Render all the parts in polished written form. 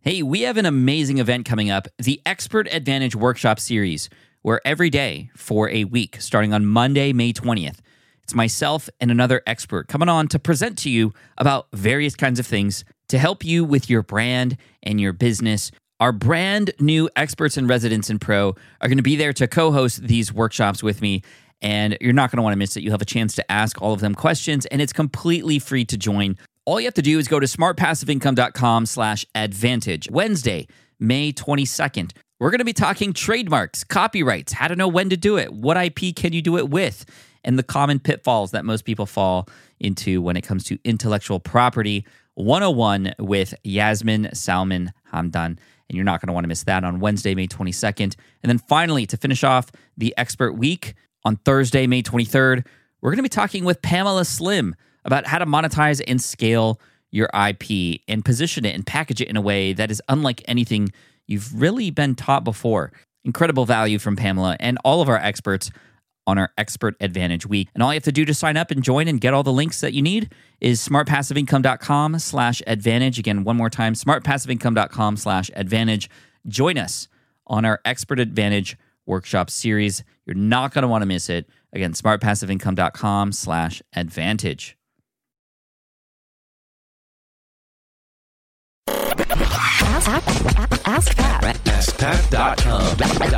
Hey, we have an amazing event coming up, the Expert Advantage Workshop Series, where every day for a week, starting on Monday, May 20th, it's myself and another expert coming on to present to you about various kinds of things to help you with your brand and your business. Our brand new experts and residents in Pro are going to be there to co-host these workshops with me, and you're not going to want to miss it. You'll have a chance to ask all of them questions, and it's completely free to join. All you have to do is go to smartpassiveincome.com/advantage. Wednesday, May 22nd. We're going to be talking trademarks, copyrights, how to know when to do it, what IP can you do it with, and the common pitfalls that most people fall into when it comes to intellectual property 101 with Yasmin Salman Hamdan. And you're not going to want to miss that on Wednesday, May 22nd. And then finally, to finish off the Expert Week, on Thursday, May 23rd, we're going to be talking with Pamela Slim about how to monetize and scale your IP and position it and package it in a way that is unlike anything you've really been taught before. Incredible value from Pamela and all of our experts on our Expert Advantage Week. And all you have to do to sign up and join and get all the links that you need is smartpassiveincome.com/advantage. Again, one more time, smartpassiveincome.com/advantage. Join us on our Expert Advantage Workshop Series. You're not going to want to miss it. Again, smartpassiveincome.com/advantage. Ask Pat. AskPat.com.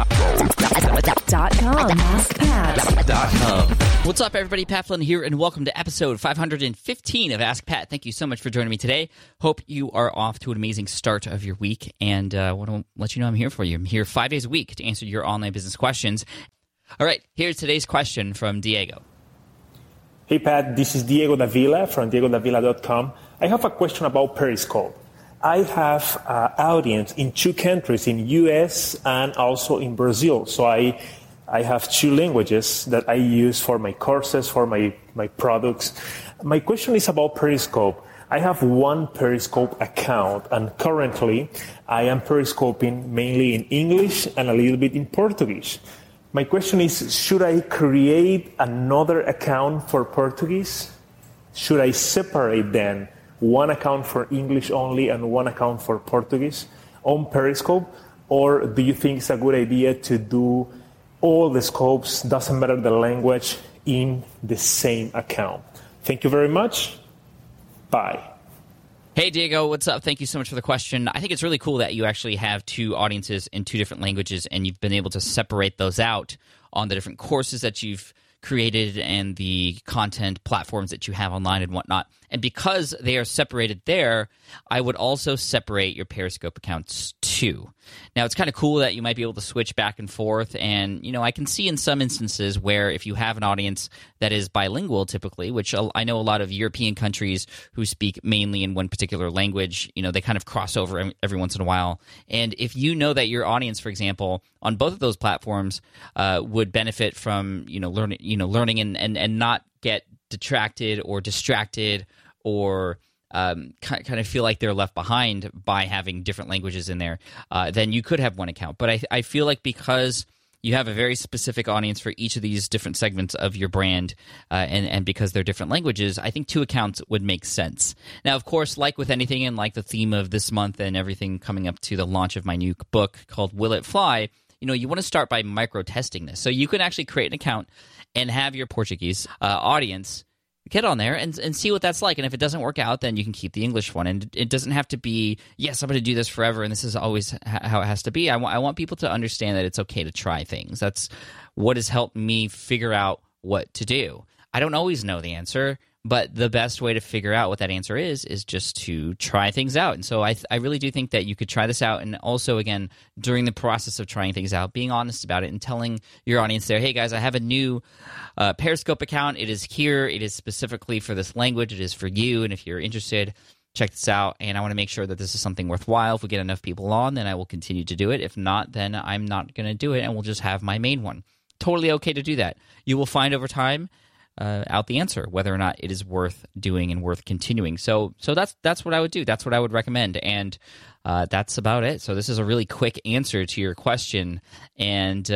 AskPat.com. What's up, everybody? Pat Flynn here, and welcome to episode 515 of Ask Pat. Thank you so much for joining me today. Hope you are off to an amazing start of your week, and I want to let you know I'm here for you. I'm here 5 days a week to answer your online business questions. All right, here's today's question from Diego. Hey, Pat, this is Diego Davila from diegodavila.com. I have a question about Periscope. I have an audience in 2 countries, in U.S. and also in Brazil. So I have 2 languages that I use for my courses, for my products. My question is about Periscope. I have 1 Periscope account, and currently I am Periscoping mainly in English and a little bit in Portuguese. My question is, should I create another account for Portuguese? Should I separate then 1 account for English only and 1 account for Portuguese on Periscope? Or do you think it's a good idea to do all the scopes, doesn't matter the language, in the same account? Thank you very much. Bye. Hey, Diego, what's up? Thank you so much for the question. I think it's really cool that you actually have 2 audiences in 2 different languages, and you've been able to separate those out on the different courses that you've created and the content platforms that you have online and whatnot. And because they are separated there, I would also separate your Periscope accounts too. Now, it's kind of cool that you might be able to switch back and forth. And, I can see in some instances where if you have an audience that is bilingual typically, which I know a lot of European countries who speak mainly in one particular language, they kind of cross over every once in a while. And if you know that your audience, for example, on both of those platforms would benefit from, learning and not get detracted or distracted or kind of feel like they're left behind by having different languages in there, then you could have 1 account. But I feel like because you have a very specific audience for each of these different segments of your brand, and because they're different languages, I think 2 accounts would make sense. Now, of course, like with anything and like the theme of this month and everything coming up to the launch of my new book called Will It Fly, you want to start by micro-testing this. So you can actually create an account and have your Portuguese audience get on there and see what that's like. And if it doesn't work out, then you can keep the English one. And it doesn't have to be, yes, I'm going to do this forever and this is always how it has to be. I want people to understand that it's okay to try things. That's what has helped me figure out what to do. I don't always know the answer, but the best way to figure out what that answer is just to try things out. And so I really do think that you could try this out. And also, again, during the process of trying things out, being honest about it and telling your audience there, hey, guys, I have a new Periscope account. It is here. It is specifically for this language. It is for you. And if you're interested, check this out. And I want to make sure that this is something worthwhile. If we get enough people on, then I will continue to do it. If not, then I'm not going to do it, and we'll just have my main one. Totally okay to do that. You will find over time out the answer, whether or not it is worth doing and worth continuing. So that's what I would do. That's what I would recommend. And that's about it. So this is a really quick answer to your question. And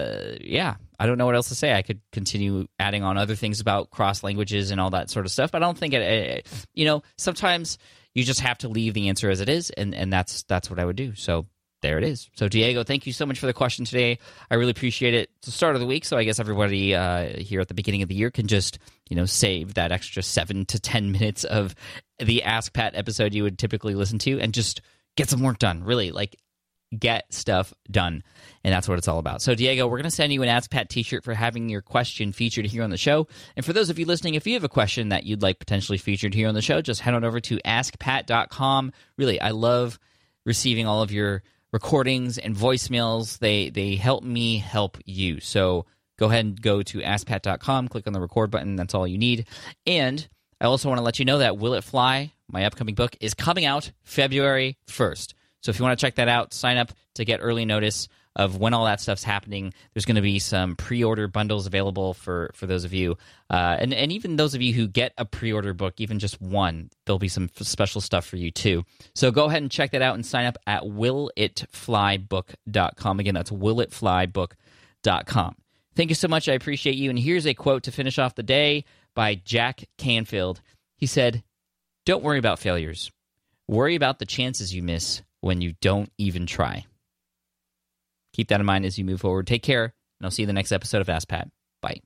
I don't know what else to say. I could continue adding on other things about cross languages and all that sort of stuff, but I don't think sometimes You just have to leave the answer as it is, and that's what I would do. So there it is. So Diego, thank you so much for the question today. I really appreciate it. It's the start of the week, so I guess everybody here at the beginning of the year can just save that extra 7 to 10 minutes of the Ask Pat episode you would typically listen to and just get some work done. Really, get stuff done. And that's what it's all about. So, Diego, we're going to send you an Ask Pat t-shirt for having your question featured here on the show. And for those of you listening, if you have a question that you'd like potentially featured here on the show, just head on over to askpat.com. Really, I love receiving all of your recordings and voicemails. They help me help you. So go ahead and go to askpat.com, click on the record button. That's all you need. And I also want to let you know that Will It Fly, my upcoming book, is coming out February 1st. So if you want to check that out, sign up to get early notice of when all that stuff's happening. There's going to be some pre-order bundles available for those of you. And even those of you who get a pre-order book, even just one, there'll be some special stuff for you too. So go ahead and check that out and sign up at willitflybook.com. Again, that's willitflybook.com. Thank you so much. I appreciate you. And here's a quote to finish off the day by Jack Canfield. He said, "Don't worry about failures. Worry about the chances you miss when you don't even try." Keep that in mind as you move forward. Take care, and I'll see you in the next episode of Ask Pat. Bye.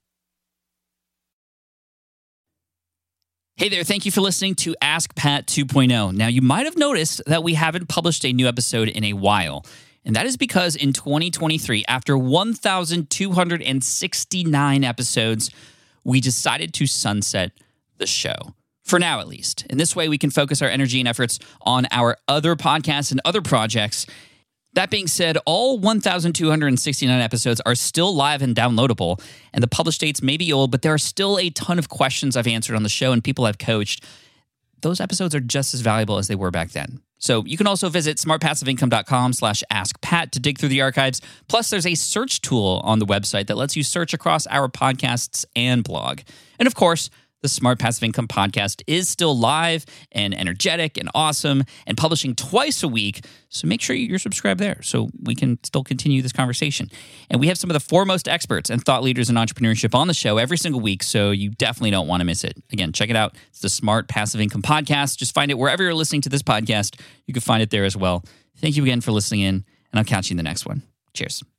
Hey there, thank you for listening to Ask Pat 2.0. Now, you might have noticed that we haven't published a new episode in a while, and that is because in 2023, after 1,269 episodes, we decided to sunset the show. For now, at least. In this way, we can focus our energy and efforts on our other podcasts and other projects. That being said, all 1,269 episodes are still live and downloadable, and the published dates may be old, but there are still a ton of questions I've answered on the show and people I've coached. Those episodes are just as valuable as they were back then. So you can also visit smartpassiveincome.com/askpat to dig through the archives. Plus, there's a search tool on the website that lets you search across our podcasts and blog. And of course, the Smart Passive Income podcast is still live and energetic and awesome and publishing twice a week. So make sure you're subscribed there so we can still continue this conversation. And we have some of the foremost experts and thought leaders in entrepreneurship on the show every single week, so you definitely don't want to miss it. Again, check it out. It's the Smart Passive Income podcast. Just find it wherever you're listening to this podcast. You can find it there as well. Thank you again for listening in, and I'll catch you in the next one. Cheers.